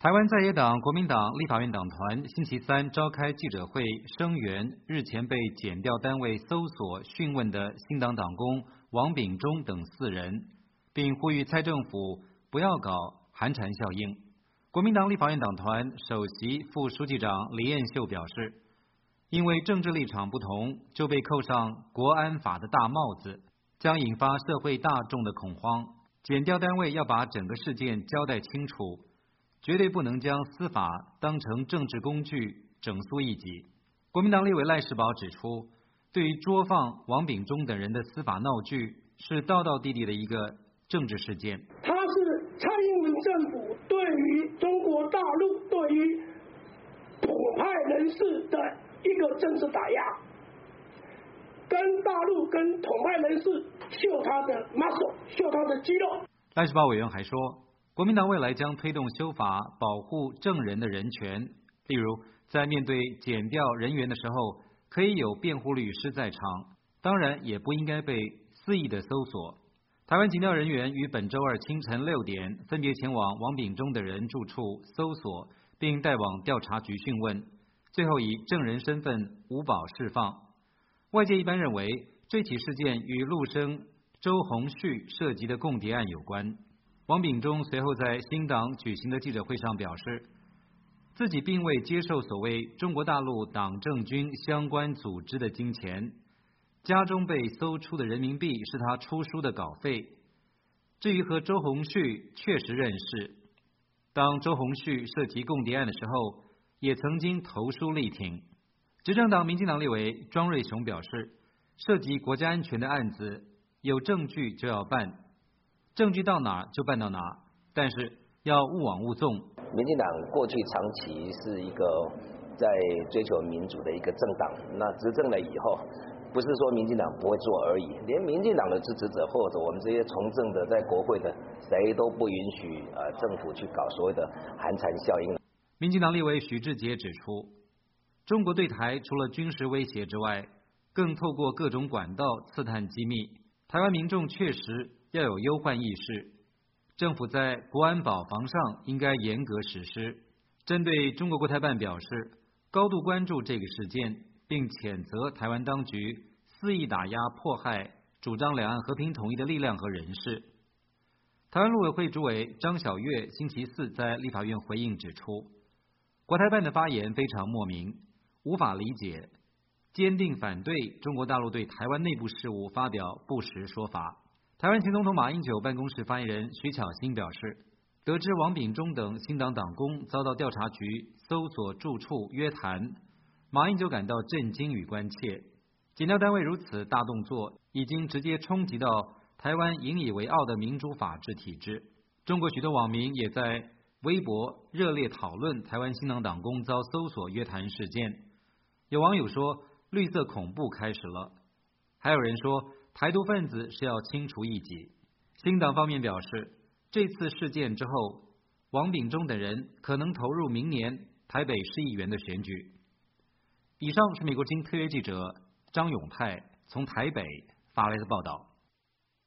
台湾在野党国民党立法院党团星期三召开记者会，声援日前被检调单位搜索讯问的新党党工王炳忠等4人，并呼吁蔡政府不要搞寒蝉效应。国民党立法院党团首席副书记长李彦秀表示，因为政治立场不同，就被扣上国安法的大帽子，将引发社会大众的恐慌。检调单位要把整个事件交代清楚，绝对不能将司法当成政治工具整肃异己。国民党立委赖士葆指出，对于捉放王炳忠等人的司法闹剧，是道道地地的一个政治事件。 它是蔡英文政府对于中国大陆对于统派人士的一个政治打压，跟大陆跟统派人士秀他的 muscle， 秀他的肌肉。 赖士葆委员还说，国民党未来将推动修法保护证人的人权，例如在面对检调人员的时候，可以有辩护律师在场，当然也不应该被肆意的搜索。台湾检调人员于本周二清晨6点分别前往王炳忠等人住处搜索，并带往调查局讯问，最后以证人身份无保释放。外界一般认为，这起事件与陆生周鸿旭涉及的共谍案有关。王炳忠随后在新党举行的记者会上表示，自己并未接受所谓中国大陆党政军相关组织的金钱，家中被搜出的人民币是他出书的稿费。至于和周鸿旭确实认识，当周鸿旭涉及共谍案的时候，也曾经投书力挺。执政党民进党立委庄瑞雄表示，涉及国家安全的案子，有证据就要办，证据到哪就办到哪，但是要勿枉勿纵。 民进党过去长期是一个在追求民主的一个政党，那执政了以后，不是说民进党不会做而已，连民进党的支持者或者我们这些从政的在国会的，谁都不允许政府去搞所谓的寒蝉效应。 民进党立委许志杰指出，中国对台除了军事威胁之外，更透过各种管道刺探机密。台湾民众确实要有忧患意识，政府在国安保防上应该严格实施。针对中国国台办表示，高度关注这个事件，并谴责台湾当局肆意打压迫害主张两岸和平统一的力量和人士。台湾陆委会主委张晓月星期4在立法院回应指出，国台办的发言非常莫名，无法理解，坚定反对中国大陆对台湾内部事务发表不实说法。台湾前总统马英九办公室发言人徐巧芯表示，得知王炳忠等新党党工遭到调查局搜索住处约谈，马英九感到震惊与关切。检调单位如此大动作，已经直接冲击到台湾引以为傲的民主法治体制。中国许多网民也在微博热烈讨论台湾新党党工遭搜索约谈事件。有网友说，绿色恐怖开始了，还有人说台独分子是要清除异己。新党方面表示，这次事件之后，王炳忠等人可能投入明年台北市议员的选举。以上是美国之音特约记者张永泰从台北发来的报道。